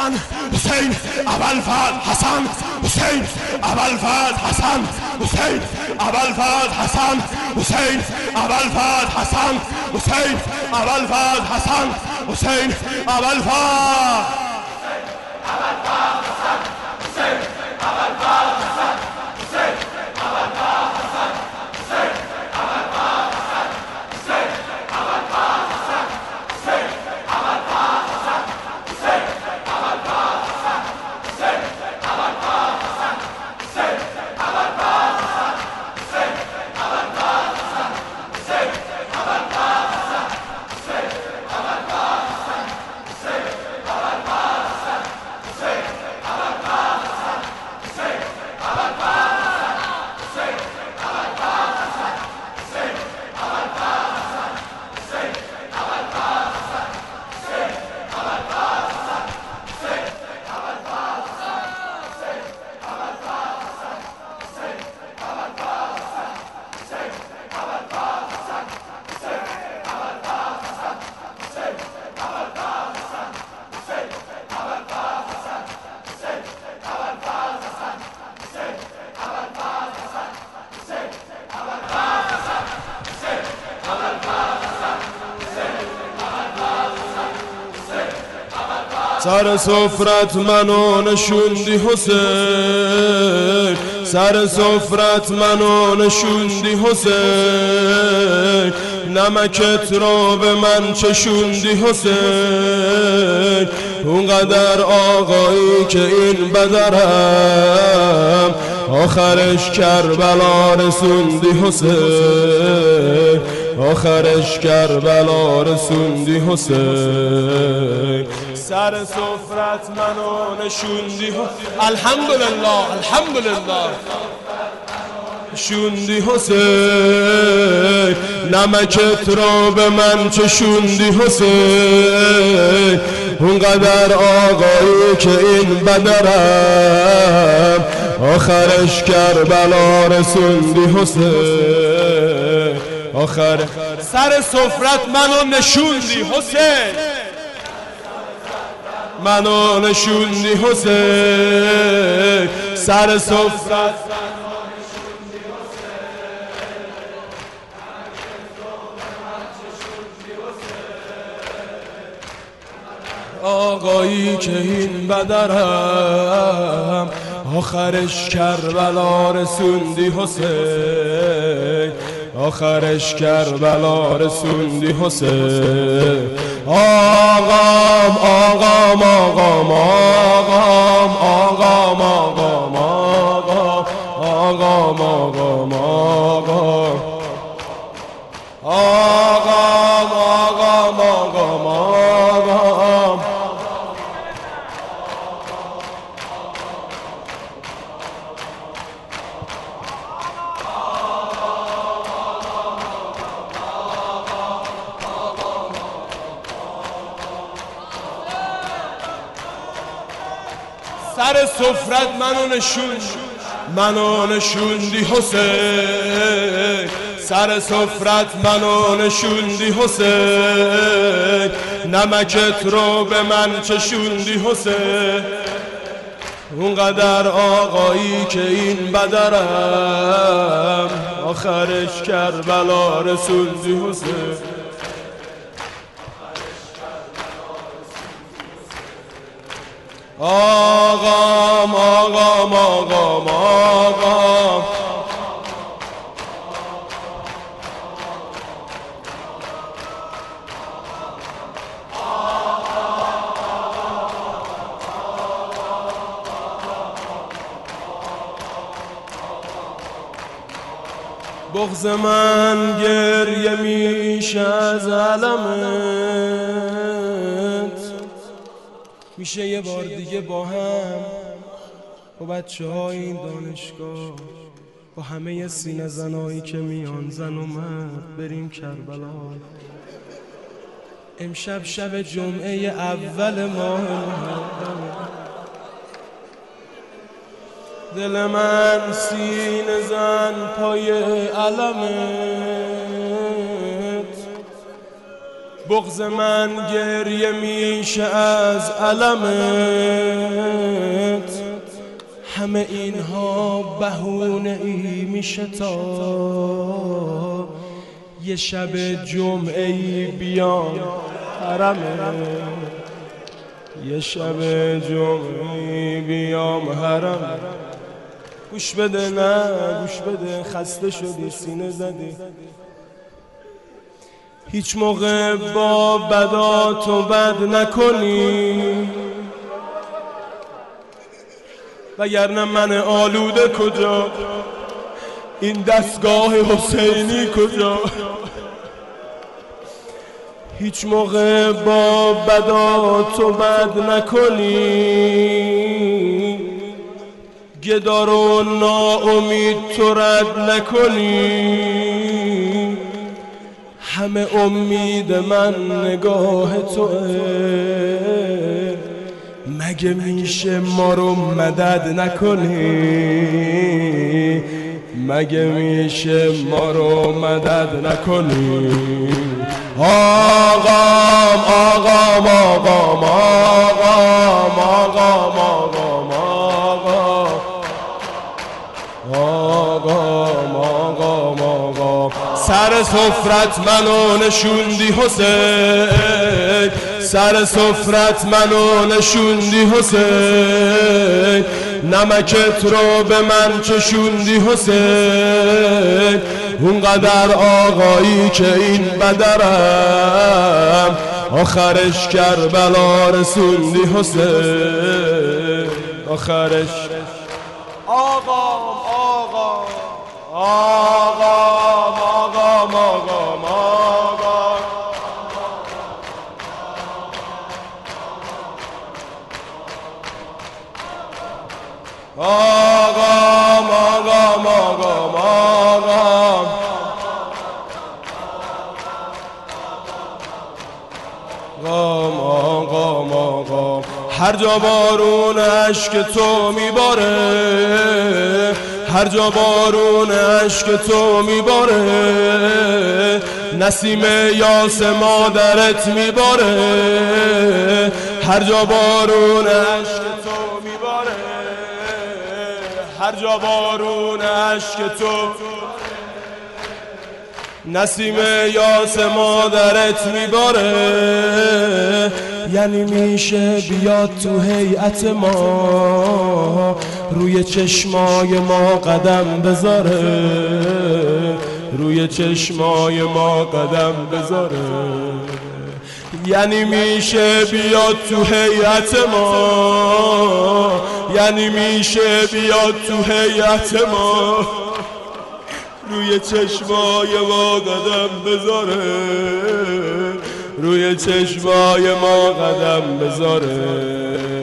حسن حسین ابوالفضل حسن حسین ابوالفضل حسن حسین ابوالفضل حسن حسین ابوالفضل حسن حسین ابوالفضل حسن حسین ابوالفضل سر سفرت منو نشوندی حسین سر سفرت منو نشوندی حسین نمکت رو به من چشوندی حسین اونقدر آقایی که این بدرم آخرش کربلا رسوندی حسین آخرش کربلا رسوندی حسین سر سفرت منو نشوندی الحمدلله الحمدلله شوندی حسین نمکت رو به من چشوندی حسین اونقدر آقایی که این بدرم آخرش کربلا رسوندی حسین آخر سر سفرت منو نشوندی حسین منو نشوندی حسین سر سفرت آقایی که این بدرم آخرش کربلا رسوندی حسین آخرش کربلا رسوندی حسین آقام آقام آقام آقام آقام آقام آقام آقام آقام آقام آقام آقام آقام آقام سر سفرت منو نشوندی حسین سر سفرت منو نشوندی حسین نمکت رو به من چشوندی حسین اونقدر آقایی که این بدرم آخرش کربلا رسوندی حسین آقام آقام آقام آقام بغض من گریه میشه از علمت میشه یه بار دیگه با هم با بچه های این دانشگاه با همه سینه زنایی که میان زن و مرد بریم کربلا امشب شب جمعه اول ماه محرم دل من سینه زن پای علمت بغض من گریه میشه از علمت، همه اینها بهونه ای میشه تا یه شب جمعه ای بیام حرمت، یه شب جمعه ای بیام حرمت. گوش بده، نه گوش بده، خسته شدی سینه زدی، هیچ موقع با بداتو بد نکنی، وگرنه من آلوده کجا، این دستگاه حسینی کجا. هیچ موقع با بداتو بد نکنی، گدار و ناامید تو رد نکنی، همه امید من نگاه توه، مگه میشه ما رو مدد نکنی، مگه میشه ما رو مدد نکنی. آقام آقام آقام آقام آقام آقام آقام آقام آقام، سر سفرت منو نشوندی حسین، سر سفرت منو نشوندی حسین، نمکت رو به من چشوندی حسین، اونقدر آقایی که این بدرم آخرش کربلا رسوندی حسین، آخرش آقام آقام آقام آقام آقام آقام آقام آقام آقام آقام آقام آقام، هر جا بارون اشک تو میباره، هر جا بارون اشک تو میباره، نسیم یاس مادرت میباره، هر جا بارون اشک تو میباره، هر جا بارون اشک تو، نسیم یاس مادرت میباره، یعنی میشه بیاد تو هیئت ما، روی چشمای ما قدم بذاره، روی چشمای ما قدم بذاره، یعنی میشه بیاد تو هیئت ما، یعنی میشه بیاد تو هیئت ما، روی چشمای ما قدم بذاره، روی چشمای ما قدم بذاره.